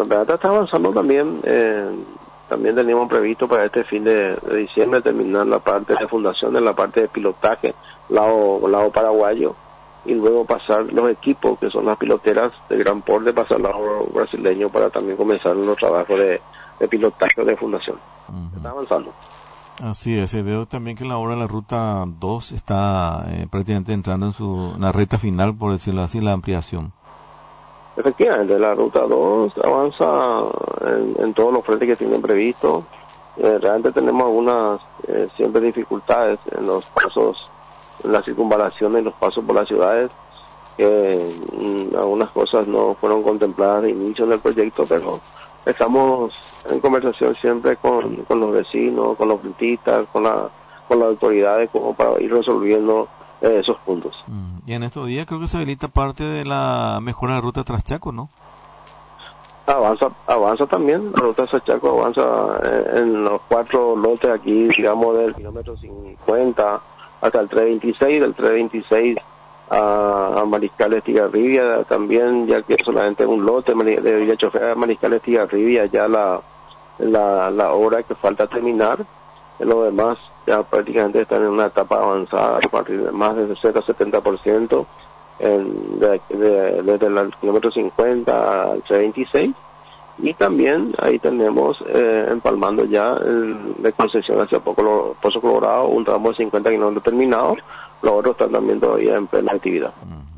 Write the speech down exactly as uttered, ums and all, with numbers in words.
verdad está avanzando también. Eh, también teníamos previsto para este fin de, de diciembre terminar la parte de fundación, en la parte de pilotaje, lado, lado paraguayo, y luego pasar los equipos, que son las piloteras de gran porte, pasar al lado brasileño para también comenzar los trabajos de, de pilotaje de fundación. Uh-huh. Está avanzando. Así es, veo también que la obra de la ruta dos está eh, prácticamente entrando en su en la recta final, por decirlo así, la ampliación. Efectivamente, la ruta dos avanza en, en todos los frentes que tienen previsto. Eh, realmente tenemos algunas eh, siempre dificultades en los pasos, en las circunvalaciones y los pasos por las ciudades. Que mm, algunas cosas no fueron contempladas de inicio en el proyecto, pero estamos en conversación siempre con, con los vecinos, con los rentistas, con la con las autoridades, como para ir resolviendo eh, esos puntos. Mm. Y en estos días creo que se habilita parte de la mejora de la ruta Traschaco, ¿no? Avanza, avanza también, la ruta Traschaco avanza en, en los cuatro lotes aquí, digamos, del kilómetro cincuenta hasta el trescientos veintiséis, del trescientos veintiséis a, a Mariscal Estigarribia, también, ya que solamente un lote de Villa Chofea a Mariscal Estigarribia, ya la, la, la obra que falta terminar. En lo demás ya prácticamente están en una etapa avanzada, a partir de más de sesenta a setenta por ciento en, de, de, desde el kilómetro cincuenta al trescientos veintiséis, y también ahí tenemos eh, empalmando ya el, de concesión hacia Pozo, Pozo Colorado, un tramo de cincuenta kilómetros terminado. Los otros están también todavía en plena actividad.